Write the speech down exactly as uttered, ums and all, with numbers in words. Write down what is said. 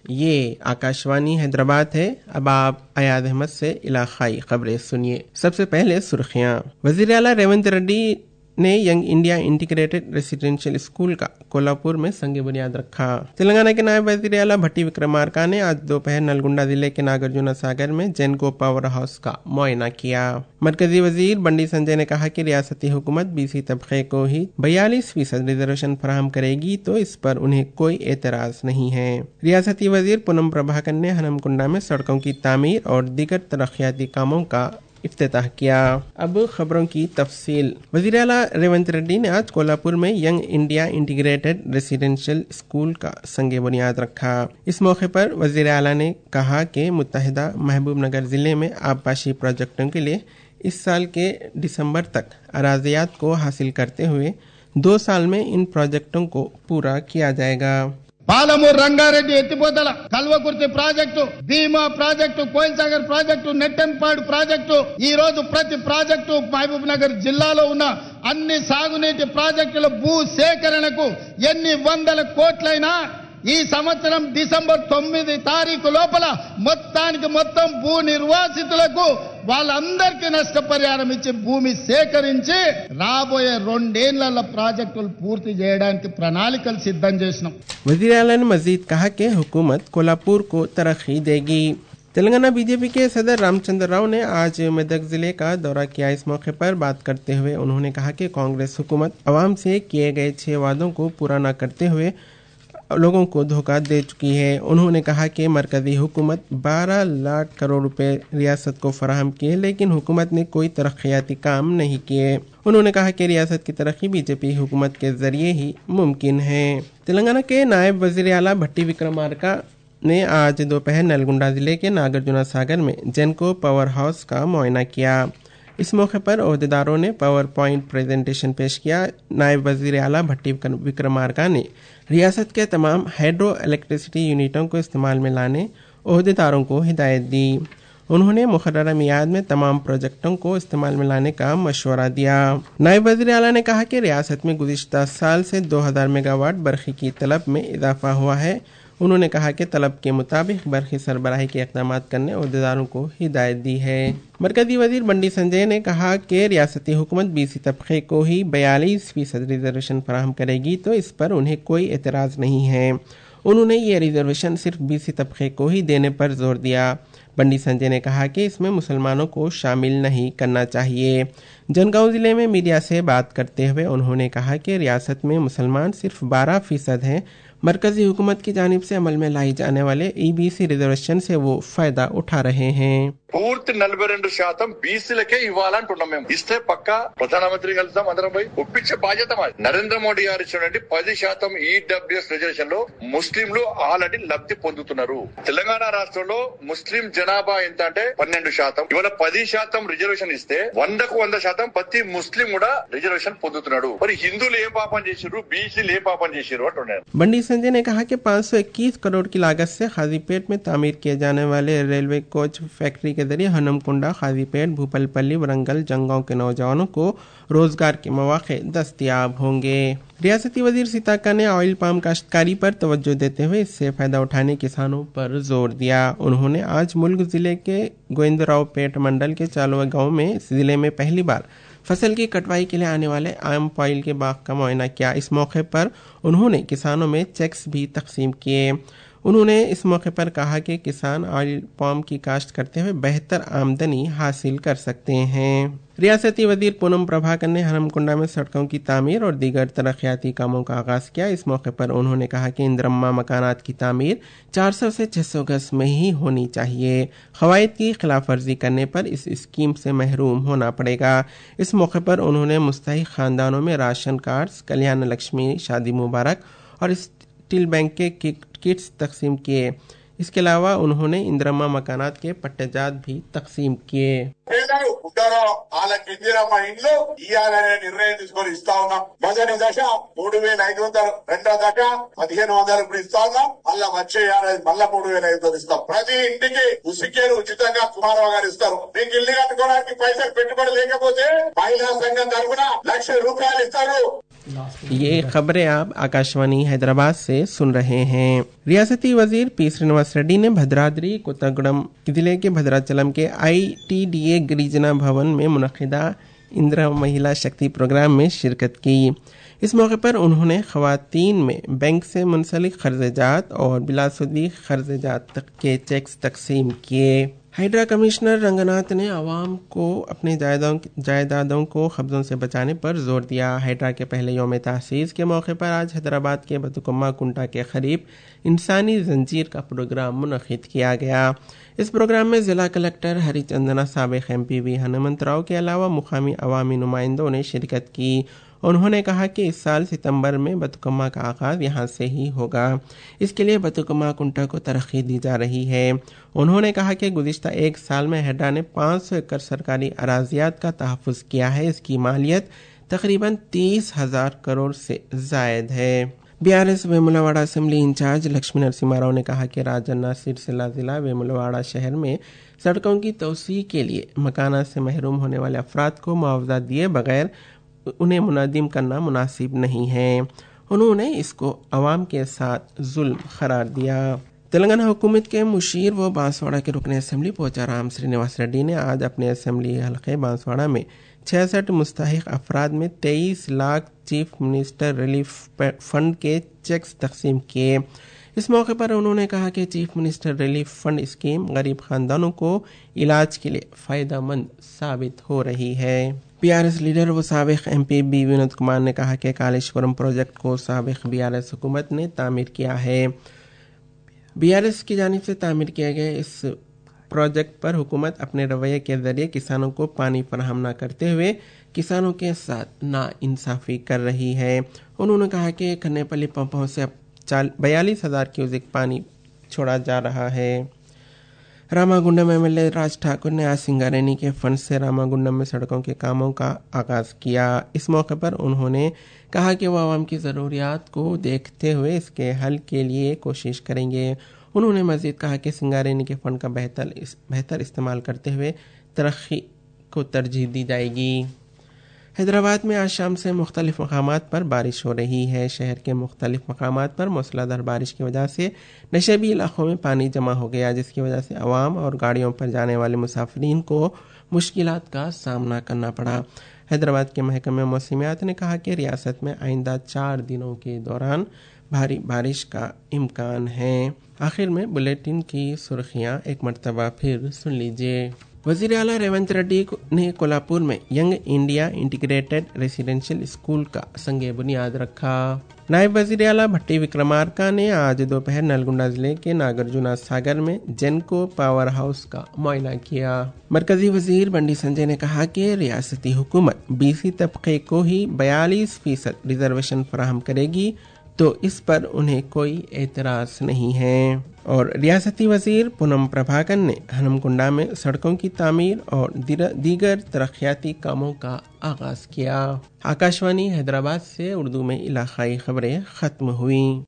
ये आकाशवाणी हैदराबाद है। अब आप अयाद अहमद से इलाकाई खबरें सुनिए। सबसे पहले सुर्खियां। वजीर आला रेवंत रेड्डी ने young India integrated residential school का कोल्हापुर में संग बुनियाद रखा। तेलंगाना के नायब वजीर आला भट्टी विक्रमार्का ने आज दोपहर नलगुंडा जिले के नागार्जुन सागर में जेनको पावर हाउस का मुआयना किया। मरकजी वजीर बंडी संजय ने कहा कि रियासती हुकूमत बीसी तबके को ही बयालीस फीसद रिजर्वेशन फराहम करेगी तो इस पर उन्हें कोई एतराज नहीं है। रियासती वजीर पूनम प्रभाकर ने हनमकुंडा में सड़कों की तामीर और दीगर तरक्याती कामों का इफ्तिताह किया। अब खबरों की तफसील। वजीर आला रेवंत रेड्डी ने आज कोल्हापुर में young India integrated residential school का संग बुनियाद रखा। इस मौके पर वजीर आला ने कहा कि मुत्तहिदा महबूब नगर जिले में आबपाशी प्रोजेक्टों के लिए इस साल के दिसंबर तक अराजियात को हासिल करते हुए दो साल में इन प्रोजेक्टों को पूरा किया जाएगा। పాలమూరు రంగారెడ్డి ఎత్తిపోతల Kalwakurthy project, Bhima project, Koilsagar project, Nettempadu project, ఈ రోజు ప్రతి ప్రాజెక్టు మహబూబ్ నగర్ జిల్లాలో ఉన్న అన్ని సాగునీటి ప్రాజెక్టుల భూ సేకరణకు ఎన్ని వందల కోట్లైనా ఈ సంవత్సరం డిసెంబర్ తొమ్మిది తారీఖు లోపల మొత్తానికి మొత్తం భూ నిర్వాసితులకు వాళ్ళందరికీ నష్టపరిహారం ఇచ్చి భూమి సేకరించి రాబోయే రెండేళ్ల ప్రాజెక్టులు పూర్తి చేయడానికి ప్రణాళికలు సిద్ధం చేసినాం। वजीर आला ने मजीद कहा कि हुकूमत कोल्हापुर को तरक्की देगी। तेलंगाना बीजेपी के सदर रामचंद्र राव ने आज मेदक जिले का दौरा किया। इस मौके पर बात करते हुए उन्होंने कहा कि कांग्रेस हुकूमत अवाम से किए गए छह वादों को पूरा न करते हुए लोगों को धोखा दे चुकी है। उन्होंने कहा कि मरकजी हुकूमत बारह लाख करोड़ रुपए रियासत को फराहम किए लेकिन हुकूमत ने कोई तरक्याती काम नहीं किए। उन्होंने कहा कि रियासत की तरक्की बीजेपी हुकूमत के जरिए ही मुमकिन है। तेलंगाना के नायब वजीर आला भट्टी विक्रमार्का ने आज दोपहर नलगुंडा जिले के नागार्जुन सागर में जेनको पावर हाउस का मुआयना किया। इस मौके पर ओहदेदारों ने पावर पॉइंट प्रेजेंटेशन पेश किया। नायब वजीर आला भट्टी विक्रमार्का ने रियासत के तमाम हाइड्रो इलेक्ट्रिसिटी यूनिटों को इस्तेमाल में लाने ओहदेदारों को हिदायत दी। उन्होंने मुकर्ररा मियाद में तमाम प्रोजेक्टों को इस्तेमाल में लाने का मशवरा दिया। नायब वजीर आला ने कहा कि रियासत में गुज़िश्ता साल से दो हज़ार मेगावाट बरखी की तलब में इजाफा हुआ है। उन्होंने कहा कि तलब के मुताबिक बरखी सरबराही के इक़दाम करने ओहदेदारों को हिदायत दी है। मरकजी वजीर बंडी संजय ने कहा कि रियासती हुकूमत बीसी तबके को ही बयालीस फीसद रिजर्वेशन फराहम करेगी तो इस पर उन्हें कोई एतराज़ नहीं है। उन्होंने ये रिजर्वेशन सिर्फ बीसी तबके को ही देने पर जोर दिया। बंडी संजय ने कहा कि इसमें मुसलमानों को शामिल नहीं करना चाहिए। जनगांव जिले में मीडिया से बात करते हुए उन्होंने कहा कि रियासत में मुसलमान सिर्फ बारह फीसद हैं। मरकजी हुकूमत की जानिब से अमल में लाई जाने वाले ఈబీసీ రిజర్వేషన్ से वो फायदा उठा रहे हैं। పూర్తి నలభై రెండు శాతం బీసీలకే ఇవ్వాలంటున్నాం మేము। ఇస్తే పక్క ప్రధానమంత్రి కలుద్దాం అందరం పోయి ఒప్పించే బాధ్యత మాది। నరేంద్ర మోడీ గారు ఇచ్చినటువంటి పది శాతం ఈడబ్ల్యూఎస్ రిజర్వేషన్ లో ముస్లింలు ఆల్రెడీ లబ్ధి పొందుతున్నారు। తెలంగాణ రాష్ట్రంలో ముస్లిం జనాభా ఎంత అంటే పన్నెండు శాతం। ఇవాళ పది శాతం రిజర్వేషన్ ఇస్తే వందకు వంద శాతం ప్రతి ముస్లిం కూడా రిజర్వేషన్ పొందుతున్నాడు। మరి హిందువులు ఏం పాపం చేసిరు, బీసీలు ఏం పాపం చేసిరు అంటున్నారు। बंडी संजय ने कहा कि पाँच सौ इक्कीस करोड़ की लागत से खाजीपेट में तामीर किए जाने वाले रेलवे कोच फैक्ट्री के जरिए हनमकुंडा, खाजीपेट, भूपलपल्ली, वरंगल, जंगांव के नौजवानों को रोजगार के मौके दस्तयाब होंगे। रियासती वजीर सीताका ने ऑयल पाम काश्तकारी पर तवज्जो देते हुए इससे फायदा उठाने किसानों पर जोर दिया। उन्होंने आज मुल्क जिले के गोविंदराव पेट मंडल के चालुआ गांव में जिले में पहली बार फसल की कटवाई के लिए आने वाले आम ऑयल के बाग का मुआयना किया। इस मौके पर उन्होंने किसानों में चेक्स भी तकसीम किए। उन्होंने इस मौके पर कहा कि किसान ऑयल पाम की काश्त करते हुए बेहतर आमदनी हासिल कर सकते हैं। रियासती वजीर पूनम प्रभाकर ने हनमकुंडा में सड़कों की तामीर और दीगर तरक्याती कामों का आगाज किया। इस मौके पर उन्होंने कहा कि इंद्रम्मा मकानात की तामीर चार सौ से छह सौ गज में ही होनी चाहिए। खवायद की खिलाफ वर्जी करने पर इस स्कीम से महरूम होना पड़ेगा। इस मौके पर उन्होंने मुस्तहिक खानदानों में राशन कार्ड्स, कल्याण लक्ष्मी, शादी मुबारक और स्टील बैंक के किट्स तकसीम किए। इसके अलावा उन्होंने इंद्रम्मा मकानात के पट्टेजात भी तकसीम किए। వాళ్ళకి ఇందిరమ్మ ఇండ్లు ఇయ్యాలనే నిర్ణయం తీసుకొని ఇస్తా ఉన్నాం। మొదటి దశ మూడు వేల ఐదు వందలు, రెండో దశ పదిహేను వందలు ఇప్పుడు ఇస్తా ఉన్నాం। మళ్ళా వచ్చే ఏడాది మళ్ళా మూడు వేల ఐదు వందలు ఇస్తాం। ప్రతి ఇంటికి ఉసికేలు ఉచితంగా కుమారరావు గారు ఇస్తారు। మీకు ఇల్లు కట్టుకోవడానికి పైసలు పెట్టుబడి లేకపోతే మహిళా సంఘం తరఫున లక్ష రూపాయలు ఇస్తారు। یہ خبریں آپ آکاشوانی حیدرآباد سے سن رہے ہیں۔ ریاستی وزیر پی سرینواس ریڈی نے بھدرادری کوتاگوڑم ضلع کے بھدراچلم کے آئی ٹی ڈی اے گریجنا بھون میں منعقدہ اندرا مہیلا شکتی پروگرام میں شرکت کی۔ اس موقع پر انہوں نے خواتین میں بینک سے منسلک قرض جات اور بلا سودی قرض جات کے چیکس تقسیم کیے۔ ہائیڈرا کمشنر رنگناتھ نے عوام کو اپنے جائیدادوں کو قبضوں سے بچانے پر زور دیا۔ ہائیڈرا کے پہلے یوم تاسیس کے موقع پر آج حیدرآباد کے بتوکما کنٹا کے قریب انسانی زنجیر کا پروگرام منعقد کیا گیا۔ اس پروگرام میں ضلع کلکٹر ہری چندنا، سابق ایم پی وی ہنمنت راؤ کے علاوہ مقامی عوامی نمائندوں نے شرکت کی۔ انہوں نے کہا کہ اس سال ستمبر میں بتوکما کا آغاز یہاں سے ہی ہوگا۔ اس کے لیے بتوکما کنٹا کو ترقی دی جا رہی ہے۔ انہوں نے کہا کہ گزشتہ ایک سال میں ہیڈا نے پانچ سو ایکڑ سرکاری اراضیات کا تحفظ کیا ہے۔ اس کی مالیت تقریباً تیس ہزار کروڑ سے زائد ہے۔ B R S Vemulawada assembly incharge Lakshmi Narasimha Rao نے کہا کہ راجنا سرسیلا ضلع ویمولاواڑہ شہر میں سڑکوں کی توسیع کے لیے مکانات سے محروم ہونے والے افراد کو معاوضہ دیے بغیر انہیں منہدم کرنا مناسب نہیں ہے۔ انہوں نے اس کو عوام کے ساتھ ظلم قرار دیا۔ تلنگانہ حکومت کے مشیر و بانسواڑہ کے رکن اسمبلی پوچارام سرینواس ریڈی نے آج اپنے اسمبلی حلقے بانسواڑہ میں چھیاسٹھ مستحق افراد میں تیئیس lakh chief minister relief fund کے چیکس تقسیم کیے۔ اس موقع پر انہوں نے کہا کہ chief minister relief fund scheme غریب خاندانوں کو علاج کے لیے فائدہ مند ثابت ہو رہی ہے۔ بی آر ایس لیڈر و سابق M P B Vinod Kumar نے کہا کہ کالیشورم پروجیکٹ کو سابق بی آر ایس حکومت نے تعمیر کیا ہے۔ بی آر ایس کی جانب سے تعمیر کیے گئے اس پروجیکٹ پر حکومت اپنے رویے کے ذریعے کسانوں کو پانی فراہم نہ کرتے ہوئے کسانوں کے ساتھ ناانصافی کر رہی ہے۔ انہوں نے کہا کہ کھنے پلی پمپوں سے بیالیس ہزار کیوزک پانی چھوڑا جا رہا ہے۔ Ramagundam M L A Raj Thakur نے آج سنگارینی کے فنڈ سے راما گنڈم میں سڑکوں کے کاموں کا آغاز کیا۔ اس موقع پر انہوں نے کہا کہ وہ عوام کی ضروریات کو دیکھتے ہوئے اس کے حل کے لیے کوشش کریں گے۔ انہوں نے مزید کہا کہ سنگارینی کے فنڈ کا بہتر بہتر استعمال کرتے ہوئے ترقی کو ترجیح دی جائے گی۔ حیدرآباد میں آج شام سے مختلف مقامات پر بارش ہو رہی ہے۔ شہر کے مختلف مقامات پر موسلادھار بارش کی وجہ سے نشیبی علاقوں میں پانی جمع ہو گیا، جس کی وجہ سے عوام اور گاڑیوں پر جانے والے مسافرین کو مشکلات کا سامنا کرنا پڑا۔ حیدرآباد کے محکمہ موسمیات نے کہا کہ ریاست میں آئندہ چار دنوں کے دوران بھاری بارش کا امکان ہے۔ آخر میں بلیٹن کی سرخیاں ایک مرتبہ پھر سن لیجیے۔ وزیر اعلیٰ ریونت ریڈی نے کولہاپور میں young India integrated residential school کا سنگ بنیاد رکھا۔ نائب وزیر اعلیٰ بھٹی وکرمارکا نے آج دوپہر نلگنڈا ضلع کے ناگرجنا ساگر میں جینکو پاور ہاؤس کا معائنہ کیا۔ مرکزی وزیر بنڈی سنجے نے کہا کہ ریاستی حکومت بی سی طبقے کو ہی بیالیس فیصد ریزرویشن فراہم کرے گی تو اس پر انہیں کوئی اعتراض نہیں ہے۔ اور ریاستی وزیر پونم پربھاکر نے ہنمکنڈا میں سڑکوں کی تعمیر اور دیگر ترقیاتی کاموں کا آغاز کیا۔ آکاشوانی حیدرآباد سے اردو میں علاقائی خبریں ختم ہوئیں۔